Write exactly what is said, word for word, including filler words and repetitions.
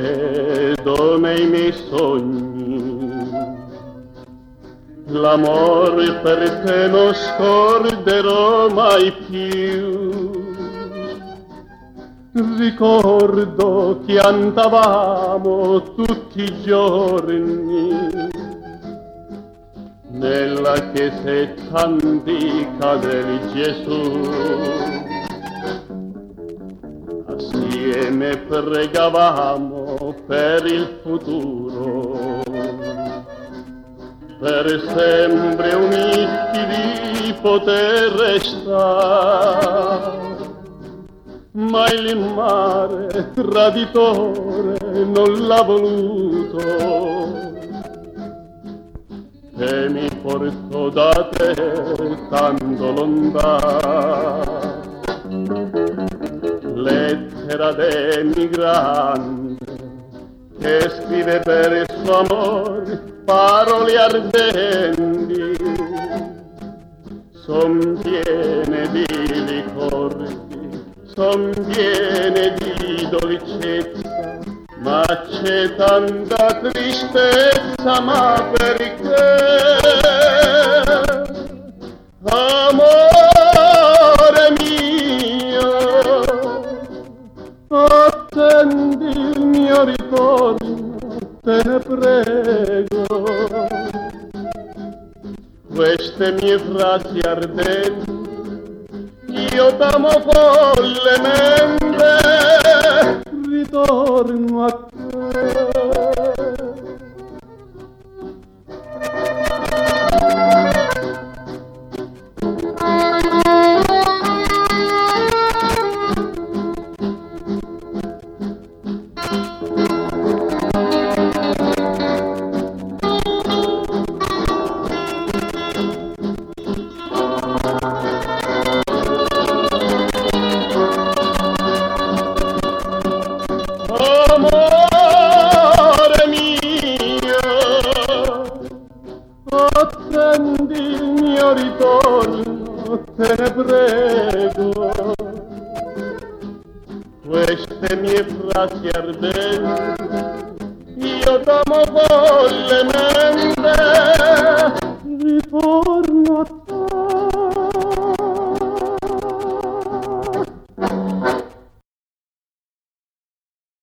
vedo nei miei sogni. L'amore per te non scorderò mai più. Ricordo che andavamo tutti i giorni nella chiesetta antica del Gesù. Assieme pregavamo per il futuro, per sempre uniti di poter restare. Ma il mare traditore non l'ha voluto e mi portò da te tanto lontano. Lettera d'emigrante che scrive per il suo amore parole ardenti, son piene di ricordi, son piene di dolcezza, ma c'è tanta tristezza. Ma perché? Amore mio, attendi il mio ritorno, te ne prego. Queste mie frasi ardenti io t'amo follemente, ritorno a te. Amore mio, attendi il mio ritorno, te ne prego. Queste mie frasi ardenti io t'amo follemente,